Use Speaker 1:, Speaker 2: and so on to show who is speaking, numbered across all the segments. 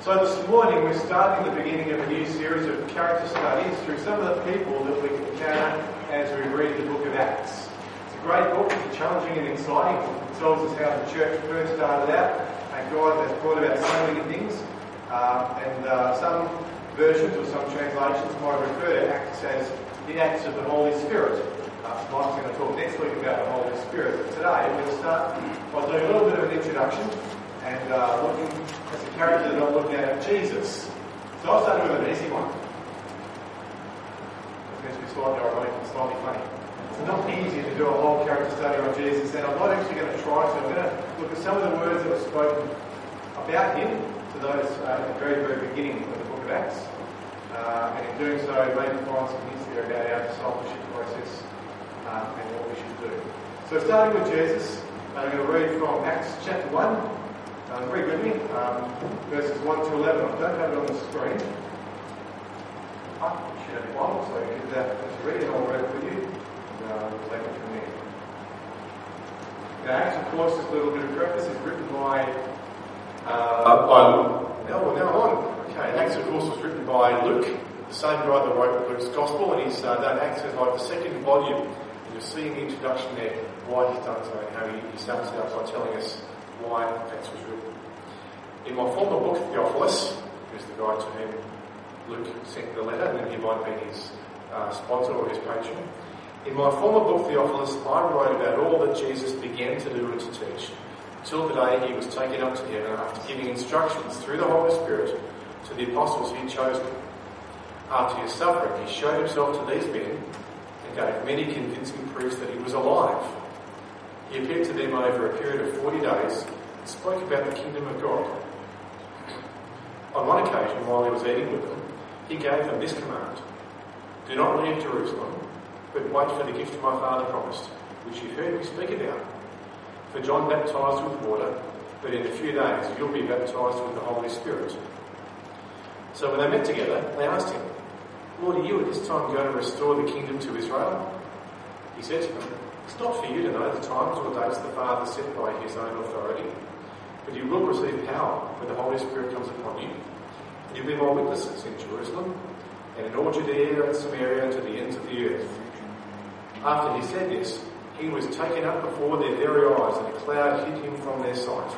Speaker 1: So this morning we're starting the beginning of a new series of character studies through some of the people that we encounter as we read the book of Acts. It's a great book, it's challenging and exciting. It tells us how the church first started out and God has brought about so many things. Some versions or some translations might refer to Acts as the Acts of the Holy Spirit. Mike's going to talk next week about the Holy Spirit. But today we'll start by doing a little bit of an introduction and looking as a character that I'm looking at Jesus. So I'll start with an easy one. It's meant to be slightly ironic and slightly funny. It's not easy to do a whole character study on Jesus, and I'm not actually going to try to. I'm going to look at some of the words that were spoken about him to those at the very, very beginning of the book of Acts. And in doing so, maybe find some hints there about our discipleship process and what we should do. So starting with Jesus, I'm going to read from Acts chapter 1. Read with me, verses 1 to 11. I don't have it on the screen. You should have a Bible, so you can do that as you read, and I'll read it with you, and we'll take it from there. Now, Acts, of course, this little bit of preface is written by... Acts, of course, was written by Luke, the same guy that wrote Luke's Gospel, and he's done Acts as like the second volume. And you'll see in the introduction there why he's done so and how he starts it out by telling us why Acts was written. In my former book, Theophilus, who's the guy to whom Luke sent the letter, and then he might be his sponsor or his patron. In my former book, Theophilus, I wrote about all that Jesus began to do and to teach, until the day he was taken up to heaven after giving instructions through the Holy Spirit to the apostles he had chosen. After his suffering, he showed himself to these men and gave many convincing proofs that he was alive. He appeared to them over a period of 40 days and spoke about the kingdom of God. On one occasion, while he was eating with them, he gave them this command: "Do not leave Jerusalem, but wait for the gift my Father promised, which you heard me speak about. For John baptized with water, but in a few days you'll be baptized with the Holy Spirit." So when they met together, they asked him, "Lord, are you at this time going to restore the kingdom to Israel?" He said to them, "It's not for you to know the times or dates the Father set by his own authority, but you will receive power when the Holy Spirit comes upon you. And you'll be my witnesses in Jerusalem, and in all Judea and Samaria and to the ends of the earth." After he said this, he was taken up before their very eyes, and a cloud hid him from their sight.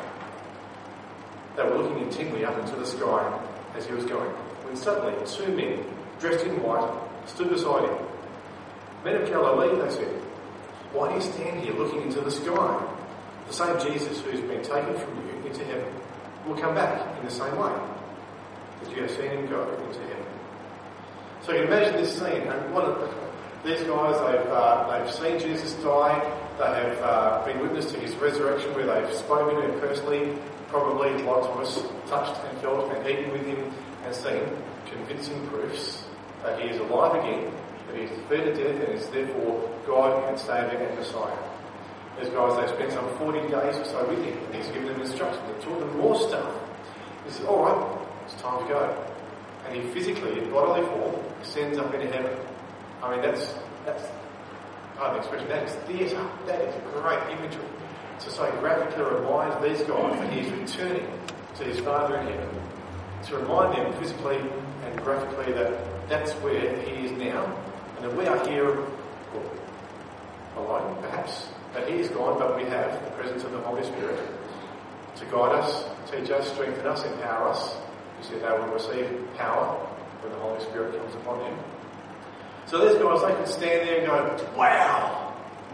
Speaker 1: They were looking intently up into the sky as he was going, when suddenly 2 men, dressed in white, stood beside him. "Men of Galilee," they said, "why do you stand here looking into the sky? The same Jesus who's been taken from you into heaven will come back in the same way as you have seen him go into heaven." So you can imagine this scene. And these guys, they've seen Jesus die. They have been witness to his resurrection, where they've spoken to him personally, probably like Thomas, touched and felt and eaten with him, and seen convincing proofs that he is alive again, that he is defeated death and is therefore God and Saviour and Messiah. These guys, they've spent some 40 days or so with him, and he's given them instructions. They've taught them more stuff. He says, "All right, it's time to go." And he physically, in bodily form, ascends up into heaven. I mean, that's pardon the expression, that is theatre. That is great imagery. To so graphically remind these guys that he is returning to his Father in heaven. To remind them physically and graphically that that's where he is now, and that we are here, alone perhaps, but he is gone, but we have the presence of the Holy Spirit to guide us, teach us, strengthen us, empower us. You see, they will receive power when the Holy Spirit comes upon them. So these guys, they can stand there and go, "Wow!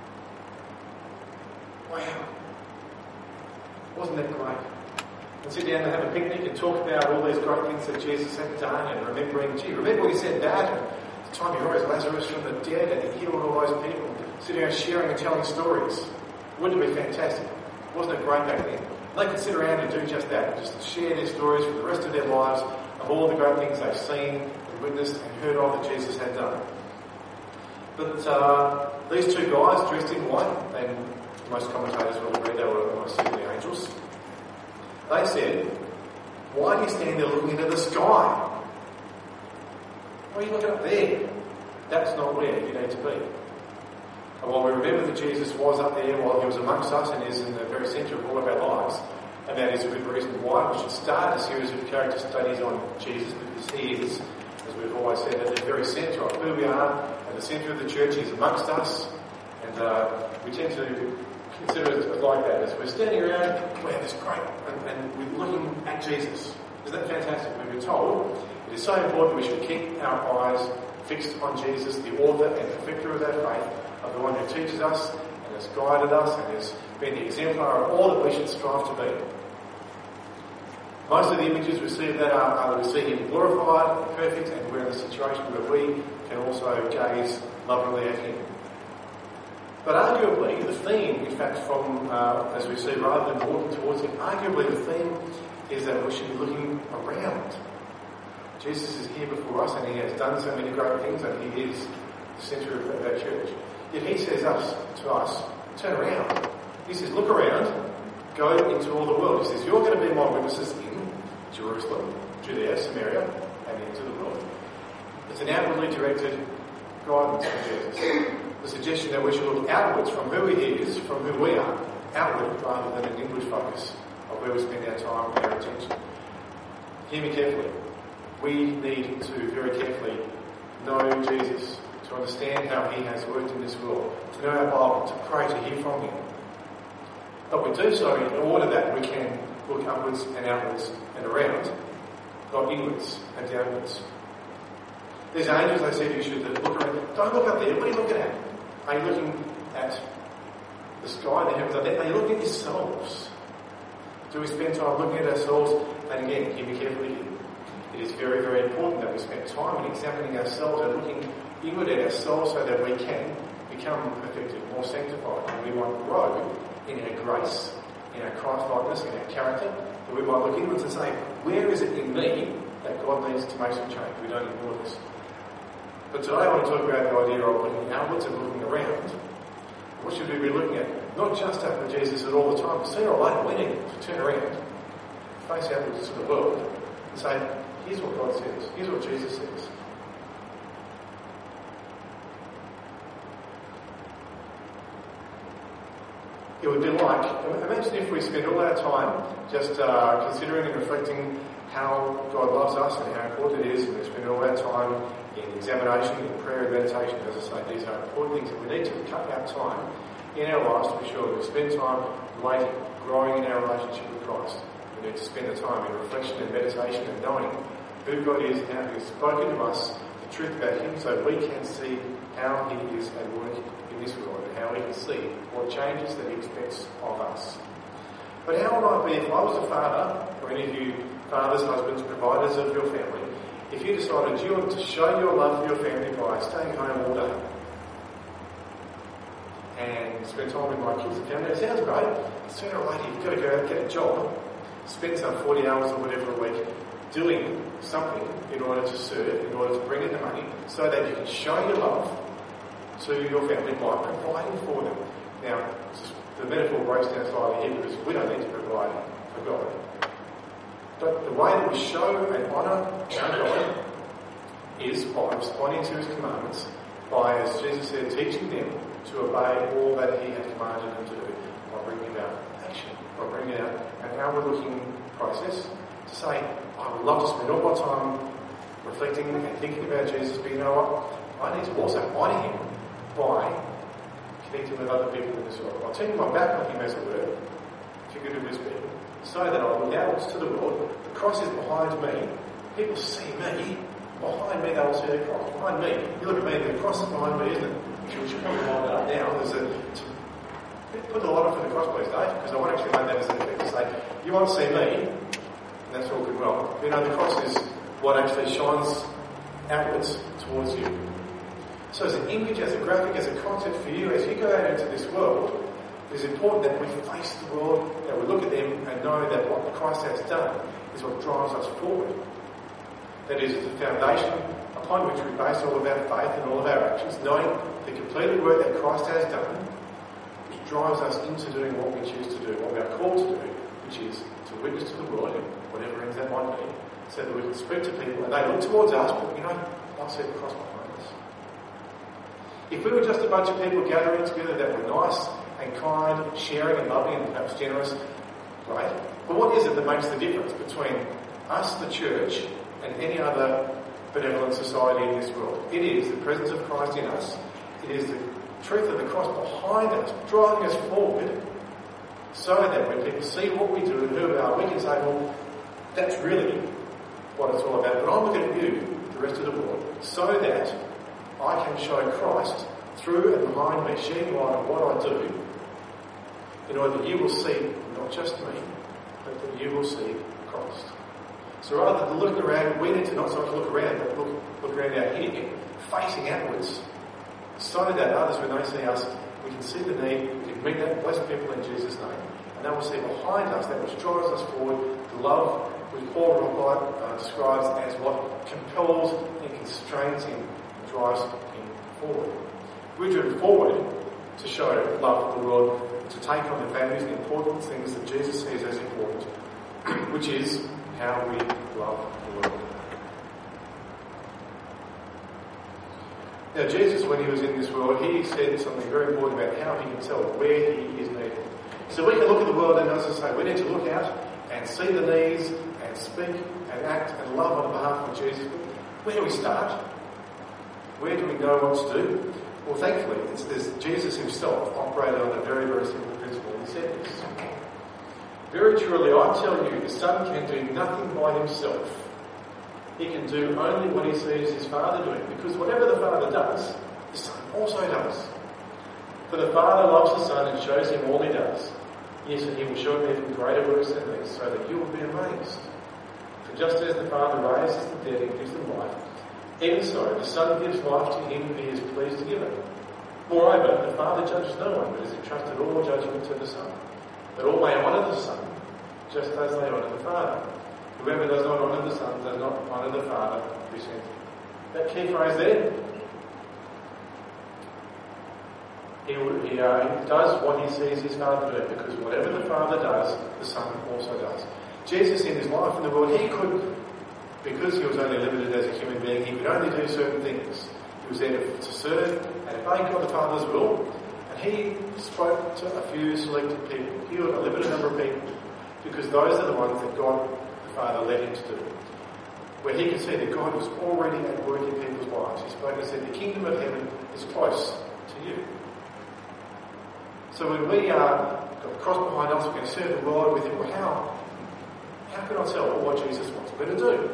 Speaker 1: Wow! Wasn't that great?" And sit down and have a picnic and talk about all these great things that Jesus had done, and remembering, remember when he said that, and the time he raised Lazarus from the dead, and he healed all those people, sitting around sharing and telling stories. Wouldn't it be fantastic? Wasn't it great back then? They could sit around and do just that, just share their stories for the rest of their lives of all the great things they've seen and witnessed and heard of that Jesus had done. But these 2 guys dressed in white, and most commentators will agree they were almost certainly angels. They said, "Why do you stand there looking into the sky? Why are you looking up there? That's not where you need to be." And while we remember that Jesus was up there while he was amongst us and is in the very centre of all of our lives, And that is a good reason why we should start a series of character studies on Jesus, because he is, as we've always said, at the very centre of who we are, at the centre of the church. He's amongst us, and we tend to consider it like that. As we're standing around, wow, that's great, and we're looking at Jesus. Isn't that fantastic? We've been told it is so important we should keep our eyes fixed on Jesus, the author and perfecter of our faith, of the one who teaches us and has guided us and has been the exemplar of all that we should strive to be. Most of the images we see of that are we see him glorified and perfect, and we're in a situation where we can also gaze lovingly at him. But arguably, the theme, in fact, from, as we see, rather than walking towards him, arguably the theme is that we should be looking around. Jesus is here before us, and he has done so many great things, and he is the centre of our church. Yet he says to us, turn around. He says, look around, go into all the world. He says, you're going to be my witnesses in Jerusalem, Judea, Samaria, and into the world. It's an outwardly directed guidance from Jesus. The suggestion that we should look outwards from who he is, from who we are, outward rather than an inward focus of where we spend our time and our attention. Hear me carefully. We need to very carefully know Jesus, to understand how he has worked in this world, to know our Bible, to pray, to hear from him. But we do so in order that we can look upwards and outwards and around, not inwards and downwards. There's angels, they said, you should look around. Don't look up there. What are you looking at? Are you looking at the sky, the heavens? Are you looking at yourselves? Do we spend time looking at ourselves? And again, hear me carefully here. It is very, very important that we spend time in examining ourselves and looking inward at ourselves so that we can become perfected, more sanctified, and we might grow in our grace, in our Christ-likeness, in our character, that we might look inwards and say, where is it in me that God needs to make some change? We don't ignore this. But today I want to talk about the idea of looking outwards and looking around. What should we be looking at? Not just up at Jesus at all the time, but sooner or later we need to turn around, face outwards to the world, and say, here's what God says, here's what Jesus says. It would be like, imagine if we spent all our time just considering and reflecting how God loves us and how important it is, and we spend all our time in examination, in prayer and meditation. As I say, these are important things that we need to cut out time in our lives to be sure that we spend time waiting, growing in our relationship with Christ. We need to spend the time in reflection and meditation and knowing who God is and how he has spoken to us the truth about him, so we can see how he is at work in this world and how we can see what changes that he expects of us. But how would I be if I was a father, or any of you fathers, husbands, providers of your family, if you decided you wanted to show your love for your family by staying home all day and spend time with my kids and family? It sounds great. Sooner or later you've got to go out and get a job, spend some 40 hours or whatever a week doing something in order to serve, in order to bring in the money, so that you can show your love to your family by providing for them. Now, the metaphor breaks down slightly here because we don't need to provide for God. But the way that we show and honour our God is by responding to his commandments, by, as Jesus said, teaching them to obey all that he has commanded them to do, by bringing about action, by bringing out an outward-looking process to say, I would love to spend all my time reflecting and thinking about Jesus, but you know what? I need to also honour him by connecting with other people in this world. I'll turn my back on him, as it were, figuratively speaking, so that I look outwards to the world. The cross is behind me. People see me. Behind me, they'll see the cross. Behind me. You look at me, the cross is behind me, isn't it? We should probably line that up now. Put the light on for the cross, please, Dave, because I want to actually make that as an effect to say, you won't see me, and that's all good well. You know, the cross is what actually shines outwards towards you. So as an image, as a graphic, as a concept for you, as you go out into this world, it is important that we face the world, that we look at them and know that what Christ has done is what drives us forward. That is the foundation upon which we base all of our faith and all of our actions, knowing the completed work that Christ has done, which drives us into doing what we choose to do, what we are called to do, which is to witness to the world, in whatever ends that might be, so that we can speak to people and they look towards us, but you know, they'll see the cross behind us. If we were just a bunch of people gathering together that were nice and kind, sharing and loving and perhaps generous, great. But what is it that makes the difference between us, the church, and any other benevolent society in this world? It is the presence of Christ in us. It is the truth of the cross behind us, driving us forward, so that when people see what we do and who we are, we can say, well, that's really what it's all about. But I'm looking at you, the rest of the world, so that I can show Christ through and behind me, shedding light on what I do, in order that you will see not just me, but that you will see Christ. So rather than looking around, we need to not so much look around, but look around out here, facing outwards, so that others, when they see us, we can see the need, we can meet that, bless people in Jesus' name, and they will see behind us that which drives us forward, the love which Paul describes as what compels and constrains him, and drives him forward. We're driven forward to show love to the world, to take on the values and important things that Jesus sees as important, which is how we love the world. Now, Jesus, when he was in this world, he said something very important about how he can tell where he is needed. So we can look at the world, and as I say, we need to look out and see the needs and speak and act and love on behalf of Jesus. Where do we start? Where do we know what to do? Well, thankfully, there's Jesus himself operated on a very, very simple principle. He said this: very truly, I tell you, the Son can do nothing by himself. He can do only what he sees his Father doing, because whatever the Father does, the Son also does. For the Father loves the Son and shows him all he does. Yes, and he will show him even greater works than these, so that you will be amazed. For just as the Father raises the dead and gives them life, even so the Son gives life to him who he is pleased to give it. Moreover, the Father judges no one, but has entrusted all judgment to the Son, that all may honour the Son, just as they honour the Father. Whoever does not honour the Son does not honour the Father who sent him. That key phrase there, he does what he sees his Father do, because whatever the Father does, the Son also does. Jesus, in his life in the world, he could, because he was only limited as a human being, he could only do certain things. He was there to serve and obey God the Father's will, and he spoke to a few selected people, healed a limited number of people, because those are the ones that God the Father led him to do. Where he could see that God was already at work in people's lives. He spoke and said, the kingdom of heaven is close to you. So when we got the cross behind us, we're going to serve the Lord with him. Well, how can I tell what Jesus wants me to do?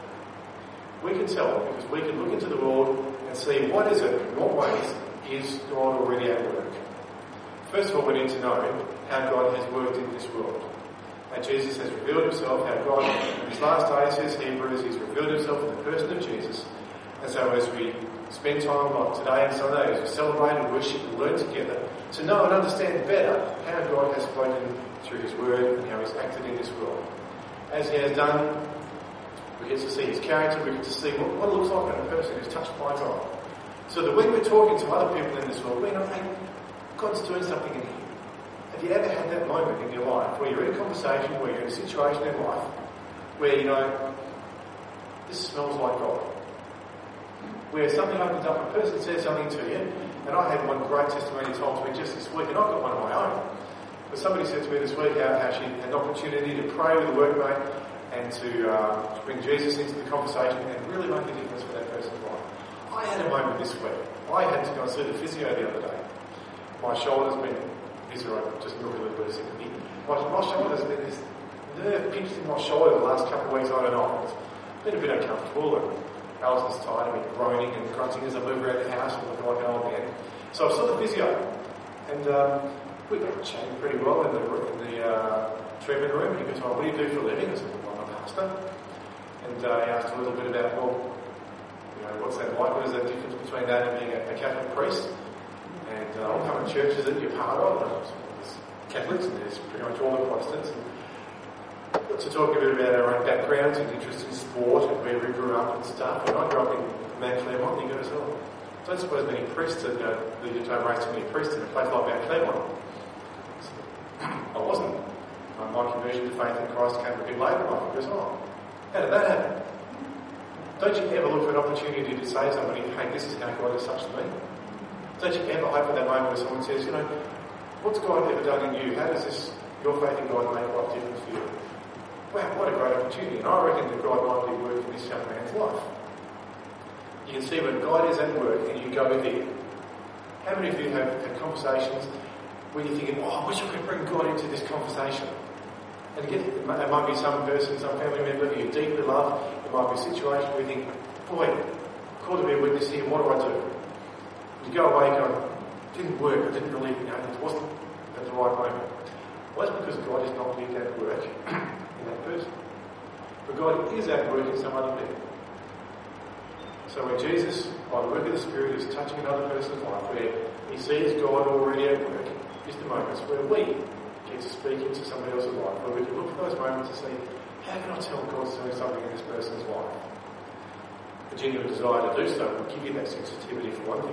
Speaker 1: We can tell because we can look into the world and see what is it, in what ways is God already at work. First of all, we need to know how God has worked in this world. How Jesus has revealed himself, how God, in his last days, says Hebrews, he's revealed himself in the person of Jesus. And so as we spend time like today and Sunday, as we celebrate and worship and learn together, to know and understand better how God has spoken through his word and how he's acted in this world. As he has done, we get to see his character, we get to see what it looks like in a person who's touched by God. So that when we're talking to other people in this world, we know, hey, God's doing something in here. Have you ever had that moment in your life where you're in a conversation, where you're in a situation in life, where you know, this smells like God? Where something opens up, a person says something to you, and I had one great testimony told to me just this week, and I've got one of my own. But somebody said to me this week how she had an opportunity to pray with a workmate and to bring Jesus into the conversation and really make a difference for that person's life. I had a moment this week. I had to go and see the physio the other day. My shoulder's been, these are just look a little bit of sympathy. My shoulder's been this nerve pinched in my shoulder the last couple of weeks, I don't know. It's been a bit uncomfortable, and Alison's tired, I've been groaning and grunting as I move around the house and looking like an old man. So I saw the physio, and we got chatting pretty well in the treatment room. He goes, "Oh, what do you do for a living?" I said, "Well, I'm a pastor." And he asked a little bit about, well, you know, what's that like? What is that difference between that and being a Catholic priest? And what kind of churches that you're part of? And there's Catholics, and there's pretty much all the Protestants. And got to talk a bit about our own backgrounds and interest in sport and where we grew up and stuff. And I grew up in Mount Claremont, and he goes, "Oh, I don't suppose many priests that you don't raise too many priests in a place like Mount Claremont." I wasn't. My conversion to faith in Christ came a bit later in life. He goes, "Oh, how did that happen?" Don't you ever look for an opportunity to say to somebody, "Hey, this is how God has touched me"? Don't you ever hope for that moment where someone says, "You know, what's God ever done in you? How does this your faith in God make life different for you. Wow, what a great opportunity. And I reckon that God might be working in this young man's life. You can see when God is at work and you go there. How many of you have had conversations where you're thinking, I wish I could bring God into this conversation? And again, it might be some person, some family member who you deeply love. It might be a situation where you think, boy, called to be a witness here, what do? You go away going, it didn't work, I didn't believe it, it wasn't at the right moment. Well, that's because God is not yet at work in that person. But God is at work in some other people. So when Jesus, by the work of the Spirit, is touching another person's life, where he sees God already at work, is the moments where we get to speak into somebody else's life, where we can look for those moments and see, how can I tell God's doing something in this person's life? A genuine desire to do so will give you that sensitivity for one thing.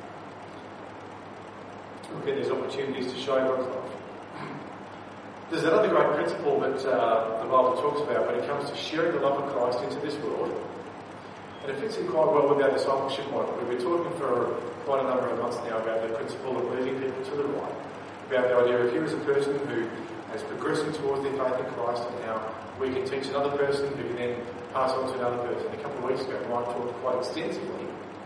Speaker 1: We'll get these opportunities to show God's love. There's another great principle that the Bible talks about when it comes to sharing the love of Christ into this world. And it fits in quite well with our discipleship model. We've been talking for quite a number of months now about the principle of moving people to the right. About the idea of here is a person who is progressing towards their faith in Christ and how we can teach another person who can then pass on to another person. A couple of weeks ago, Mike talked quite extensively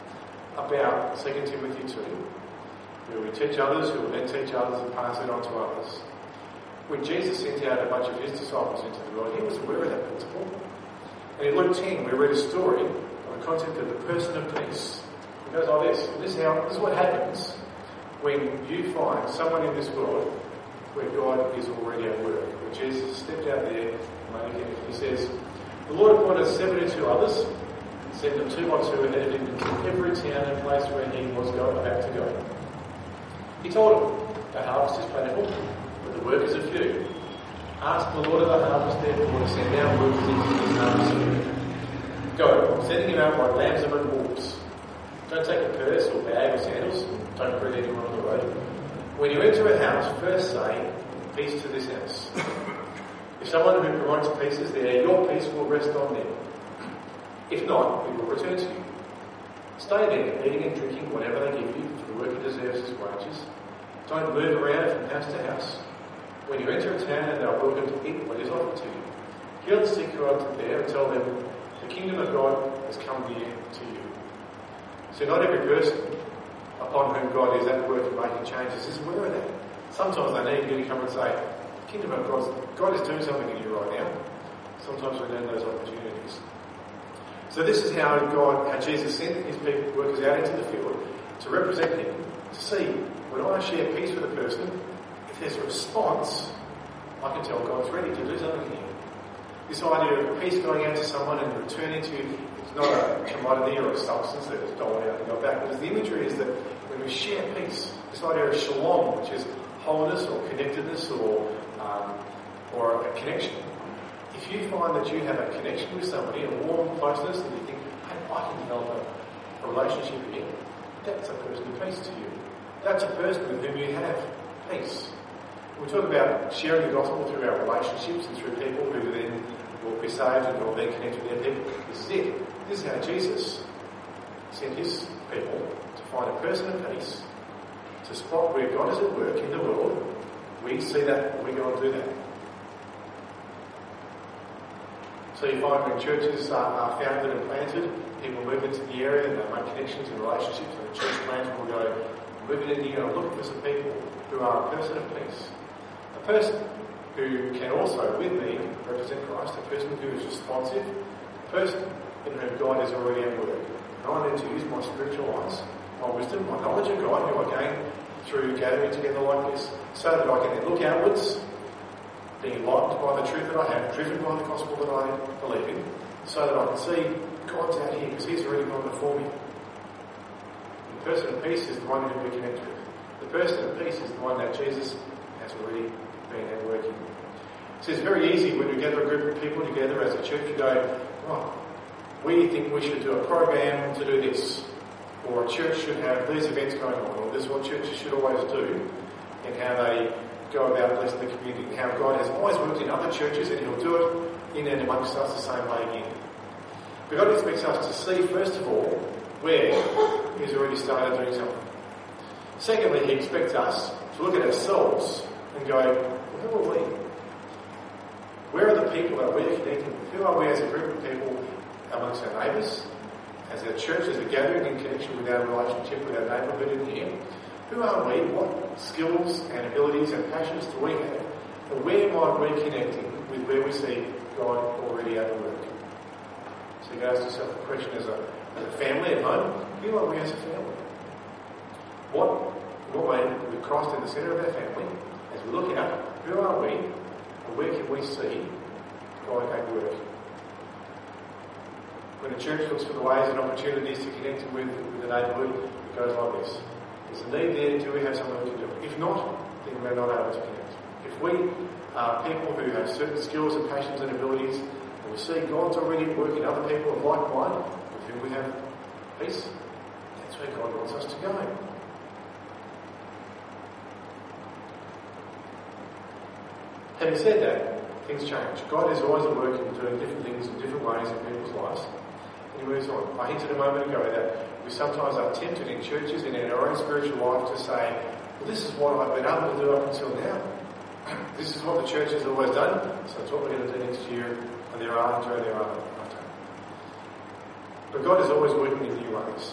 Speaker 1: about 2 Timothy 2, where we teach others who will then teach others and pass it on to others. When Jesus sent out a bunch of his disciples into the world, he was aware of that principle. And in Luke 10, we read a story on the concept of the person of peace. It goes like this. This is what happens when you find someone in this world where God is already at work. When Jesus stepped out there and made a gift, he says, the Lord appointed 72 others, sent them 2 by 2 ahead of him into every town and place where he was about to go. He told them, the harvest is plentiful, but the workers are few. Ask the Lord of the harvest, therefore, to send out workers into his harvest. Go, I'm sending you out like lambs among wolves. Don't take a purse or bag or sandals. Don't greet anyone on the road. When you enter a house, first say, peace to this house. If someone who promotes peace is there, your peace will rest on them. If not, it will return to you. Stay there, eating and drinking whatever they give you, for the worker deserves his wages. Don't move around from house to house. When you enter a town and they are welcome to eat what is offered to you, heal the sick who are there and tell them, the kingdom of God has come near to you. So not every person upon whom God is at work and making changes is aware of that. Sometimes they need you to come and say, the kingdom of God is doing something in you right now. Sometimes we need those opportunities. So this is how Jesus sent his people, workers out into the field to represent him, to see when I share peace with a person, if there's a response, I can tell God's ready to do something here. This idea of peace going out to someone and returning to you, it's not a commodity or a substance that is doled out and go back, because the imagery is that when we share peace, this idea of shalom, which is wholeness or connectedness or a connection. If you find that you have a connection with somebody, a warm closeness, and you think, hey, I can develop a relationship here, that's a person of peace to you. That's a person with whom you have peace. We talk about sharing the gospel through our relationships and through people who then will be saved and will then connect with their people. This is it. This is how Jesus sent his people to find a person of peace, to spot where God is at work in the world. We see that and we go and do that. So you find when churches are founded and planted, people move into the area and they make connections and relationships, and the church planter will go, moving in here and looking for some people who are a person of peace. A person who can also, with me, represent Christ, a person who is responsive, a person in whom God is already at work. And I need to use my spiritual eyes, my wisdom, my knowledge of God, who I gain through gathering together like this, so that I can then look outwards, being enlightened by the truth that I have, driven by the gospel that I believe in, so that I can see God's out here, because he's already gone before me. The person of peace is the one who we connect with. The person of peace is the one that Jesus has already been at work in. So it's very easy when we gather a group of people together as a church to go, oh, we think we should do a program to do this, or a church should have these events going on, or this is what churches should always do, and how they go about blessing the community, and how God has always worked in other churches and he'll do it in and amongst us the same way again. But God expects us to see, first of all, where he's already started doing something. Secondly, he expects us to look at ourselves and go, who are we? Where are the people that we're connecting with? Who are we as a group of people amongst our neighbours? As a church, as a gathering in connection with our relationship with our neighbourhood in here? Who are we? What skills and abilities and passions do we have? And where might we connecting with where we see God already at work? So you can ask yourself a question as a family at home. Who are we as a family? What way, with Christ in the centre of our family, as we look out, who are we and where can we see God at work? When a church looks for the ways and opportunities to connect with the neighbourhood, it goes like this. There's a need there, do we have something we can do? If not, then we're not able to connect. If we are people who have certain skills and passions and abilities, and we see God's already at work in other people of like mind, with whom we have peace, that's where God wants us to go. Having said that, things change. God is always at work in doing different things in different ways in people's lives. And he moves on. I hinted a moment ago that we sometimes are tempted in churches and in our own spiritual life to say, well, this is what I've been able to do up until now. This is what the church has always done, so it's what we're going to do next year, and thereafter, and thereafter. But God is always working in new ways.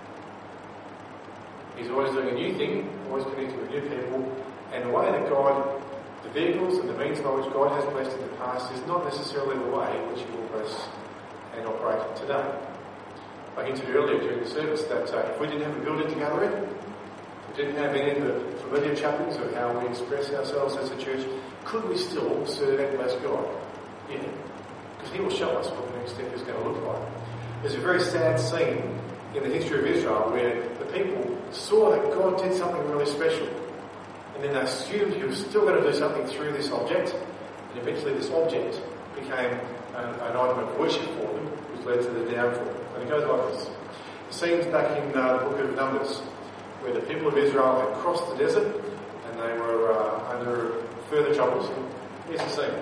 Speaker 1: He's always doing a new thing, always connecting with new people, and the way that God, the vehicles and the means by which God has blessed in the past is not necessarily the way in which He will bless and operate today. I hinted earlier during the service that if we didn't have a building to gather in, if we didn't have any of the familiar trappings of how we express ourselves as a church, could we still serve and bless God? Yeah. Because He will show us what the next step is going to look like. There's a very sad scene in the history of Israel where the people saw that God did something really special. And then they assumed He was still going to do something through this object. And eventually this object became an item of worship for them, which led to the downfall. And it goes like this. The scene's back in the book of Numbers, where the people of Israel had crossed the desert and they were under further troubles. Here's the scene.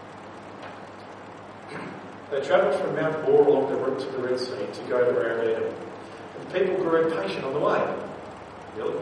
Speaker 1: They travelled from Mount Hor along the route to the Red Sea to go to Aram Edom. And the people grew impatient on the way. Really?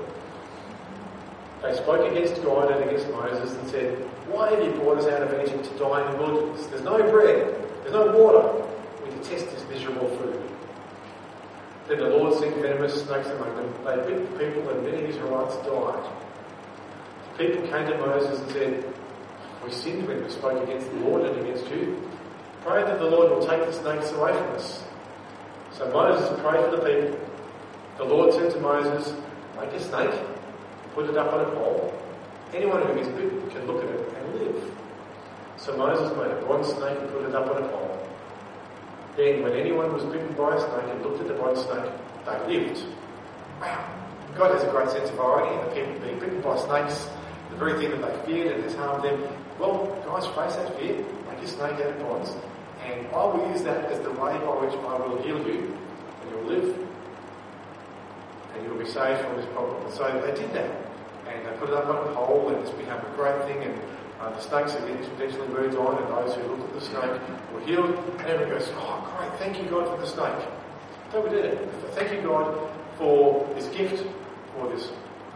Speaker 1: They spoke against God and against Moses and said, "Why have you brought us out of Egypt to die in the wilderness? There's no bread, there's no water. We detest this miserable food." Then the Lord sent venomous snakes among them. They bit the people and many Israelites died. The people came to Moses and said, "We sinned when we spoke against the Lord and against you. Pray that the Lord will take the snakes away from us." So Moses prayed for the people. The Lord said to Moses, "Make a snake, put it up on a pole. Anyone who is bitten can look at it and live." So Moses made a bronze snake and put it up on a pole. Then when anyone was bitten by a snake and looked at the bronze snake, they lived. Wow. God has a great sense of irony. The people being bitten by snakes, the very thing that they feared and has harmed them. Well, guys, face that fear. Make a snake out of bronze. And I will use that as the way by which I will heal you. And you'll live. And you'll be saved from this problem. And so they did that. And they put it up on a pole, and it's become a great thing. And the snakes eventually moved on, and those who looked at the snake were healed. And everyone goes, "Oh, great, thank you, God, for the snake." So we did it. Thank you, God, for this gift, for this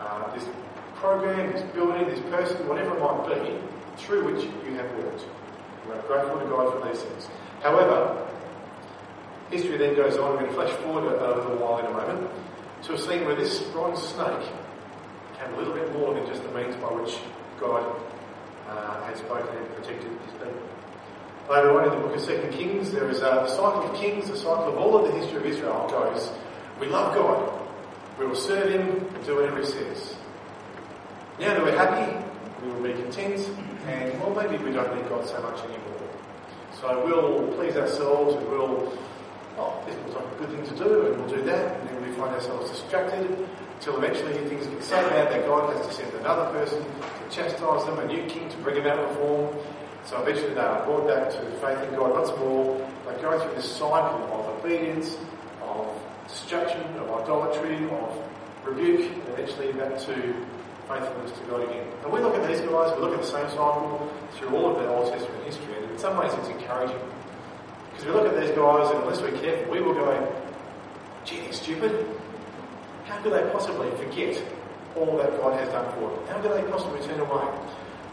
Speaker 1: program, this building, this person, whatever it might be, through which you have worked. We're grateful to God for these things. However, history then goes on. We're going to flash forward a little while in a moment to a scene where this bronze snake became a little bit more than just the means by which God had spoken and protected his people. Later on in the book of 2 Kings, there is a cycle of kings, the cycle of all of the history of Israel goes, we love God, we will serve Him and do whatever He says. Now that we're happy, we will be content, and well, maybe we don't need God so much anymore. So we'll please ourselves, and this looks like a good thing to do, and we'll do that, and then we find ourselves distracted, until eventually things get so bad that God has to send another person to chastise them, a new king to bring about reform. So eventually they are brought back to faith in God once more. They go through this cycle of obedience, of destruction, of idolatry, of rebuke, and eventually back to faithfulness to God again. And we look at these guys, we look at the same cycle through all of their Old Testament history, and in some ways it's encouraging. Because we look at these guys, and unless we're careful, we will go, "Gee, they're stupid. How could they possibly forget all that God has done for them? How could they possibly turn away?"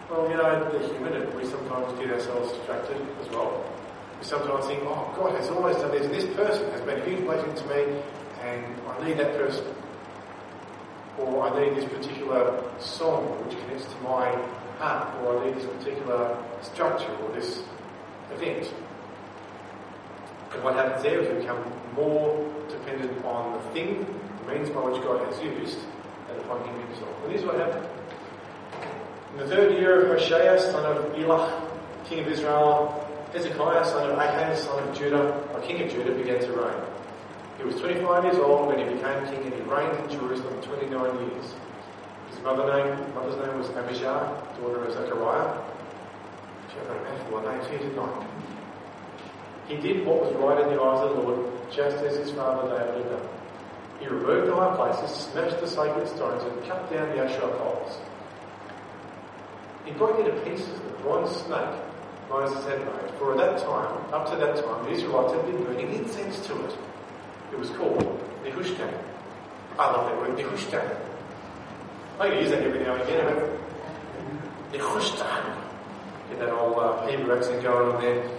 Speaker 1: Well, they're human and we sometimes get ourselves distracted as well. We sometimes think, oh, God has always done this, and this person has been a huge blessing to me, and I need that person. Or I need this particular song which connects to my heart, or I need this particular structure or this event. And what happens there is we become more dependent on the thing, the means by which God has used, than upon Him Himself. And this is what happened. In the 3rd year of Hoshea, son of Elah, king of Israel, Hezekiah, son of Ahaz, son of Judah, or king of Judah, began to reign. He was 25 years old when he became king, and he reigned in Jerusalem 29 years. His mother's name was Abijah, daughter of Zechariah. She had a mouthful of names here, didn't I? He did what was right in the eyes of the Lord, just as his father David had done. He removed the high places, smashed the sacred stones, and cut down the Asherah poles. He broke into pieces the bronze snake Moses had made, for at that time, up to that time, the Israelites had been burning incense to it. It was called Nehushtan. I love that word, Nehushtan. I use that every now and again, haven't I? Nehushtan. Get that old Hebrew accent going on there.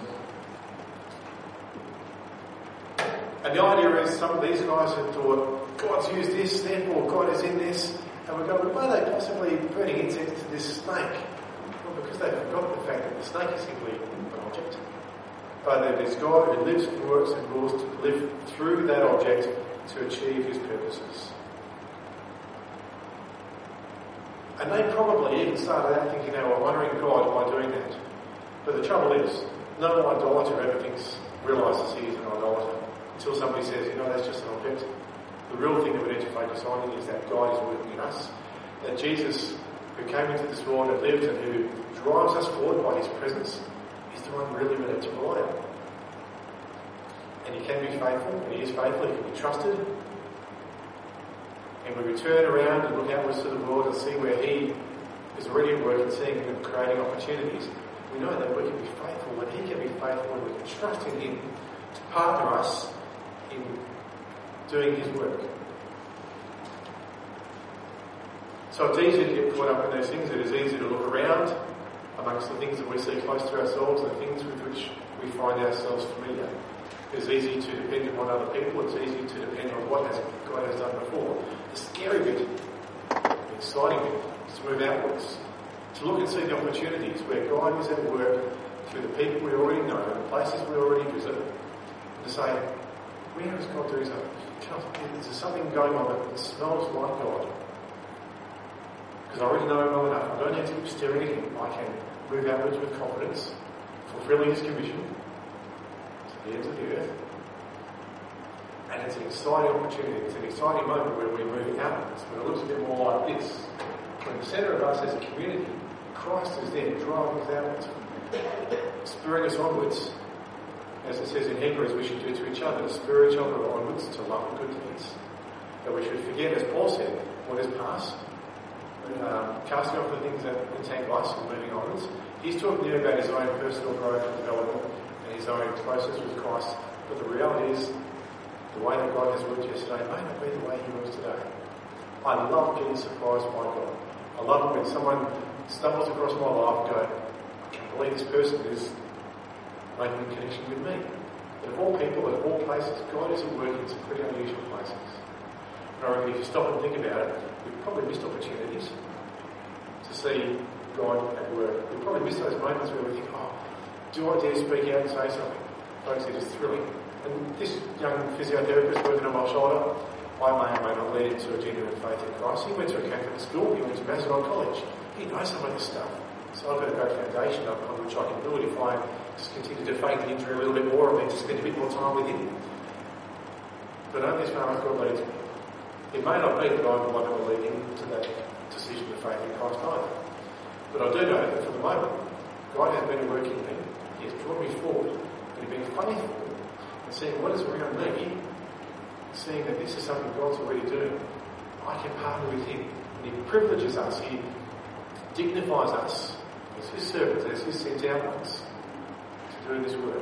Speaker 1: And the idea is some of these guys had thought, God's used this, therefore God is in this. And we go, but why are they possibly burning incense to this snake? Well, because they forgot the fact that the snake is simply an object. But that it's God who lives and works and rules to live through that object to achieve His purposes. And they probably even started out thinking they were honouring God by doing that. But the trouble is, no idolater ever realises he is an idolater until somebody says, that's just an object. The real thing that we need to focus on is that God is working in us. That Jesus, who came into this world and lived and who drives us forward by His presence, is the one really we need to rely on. And He can be faithful, and He is faithful, He can be trusted. And when we turn around and look outwards to the world and see where He is already at work and seeing and creating opportunities, we know that we can be faithful, and He can be faithful, and we can trust in Him to partner us in doing His work. So it's easy to get caught up in those things. It is easy to look around amongst the things that we see close to ourselves, the things with which we find ourselves familiar. It's easy to depend upon other people. It's easy to depend on what God has done before. The scary bit, the exciting bit, is to move outwards, to look and see the opportunities where God is at work through the people we already know, the places we already visit, and to say, where is God doing something? Is there something going on that smells like God? Because I already know Him well enough. I don't need to keep staring at Him. I can move outwards with confidence, fulfilling His commission to the ends of the earth. And it's an exciting opportunity. It's an exciting moment where we're moving outwards. When it looks a bit more like this, when the centre of us as a community, Christ is there driving us outwards, spurring us onwards. As it says in Hebrews, we should do to each other, to spur each other onwards to love and good deeds. That we should forget, as Paul said, what is past, casting off the things that entangle us and moving onwards. He's talking here about his own personal growth and development and his own closeness with Christ. But the reality is, the way that God has worked yesterday may not be the way He works today. I love getting surprised by God. I love it when someone stumbles across my life and go, I can't believe this person is making a connection with me. But of all people, at all places, God is at work in some pretty unusual places. And I reckon if you stop and think about it, we've probably missed opportunities to see God at work. We've probably missed those moments where we think, do I dare speak out and say something? Folks, it is thrilling. And this young physiotherapist working on my shoulder, I may or may not lead into a genuine faith in Christ. He went to a Catholic school, he went to Macedon College. He knows some of this stuff. So I've got a great foundation on which I can build if I just continue to fake the injury a little bit more and then to spend a bit more time with him. But only as far as God leads me. It may not be that I'm the one that will lead him to that decision of faith in Christ either. But I do know that for the moment, God has been working in me. He has drawn me forward. And He's been faithful and seeing what is around me, seeing that this is something God's already doing. I can partner with Him. And He privileges us. He dignifies us as His servants, as His sent out ones to do this work.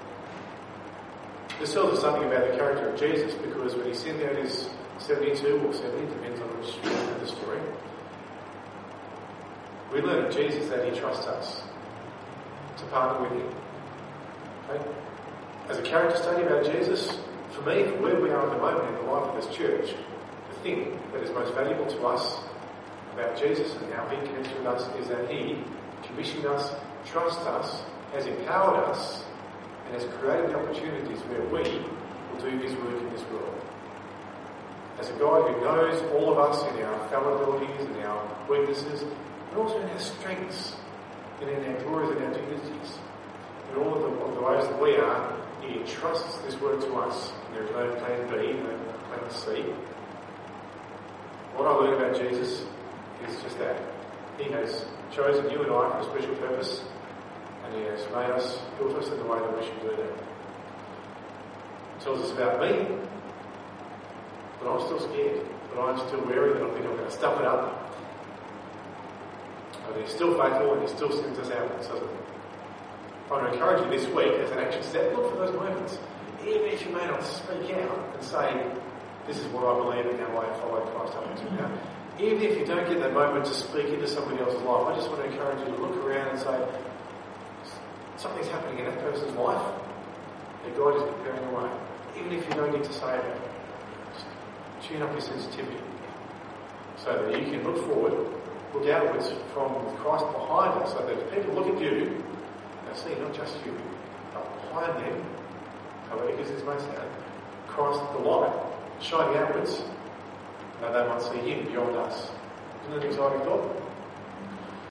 Speaker 1: This tells us something about the character of Jesus, because when He sent out His 72 or 70, depends on which part of the story, We learn of Jesus that he trusts us to partner with him. Okay? As a character study about Jesus, for me, for where we are at the moment in the life of this church, the thing that is most valuable to us about Jesus and how he connects with us is that he commissioned us, trusts us, has empowered us, and has created the opportunities where we will do his work in this world. As a God who knows all of us in our fallibilities and our weaknesses, but also in our strengths and in our glories and our dignities, in all of the ways that we are, he entrusts this work to us. There is no plan B, no plan C. What I learned about Jesus is just that. He has chosen you and I for a special purpose, and he has made us, built us in the way that we should do that. He tells us about me, but I'm still scared, but I'm still wary that I think I'm going to stuff it up. But he's still faithful and he still sends us out, doesn't he? I want to encourage you this week as an action step, look for those moments. Even if you may not speak out and say, this is what I believe and how I follow Christ up into now. Even if you don't get that moment to speak into somebody else's life, I just want to encourage you to look around and say, something's happening in that person's life that God is preparing a way. Even if you don't need to say it, just tune up your sensitivity so that you can look forward, look outwards from Christ behind us, so that if people look at you, they see not just you, but behind them, however this may sound, Christ the light, shining outwards, that they might see him beyond us. Isn't that an exciting thought?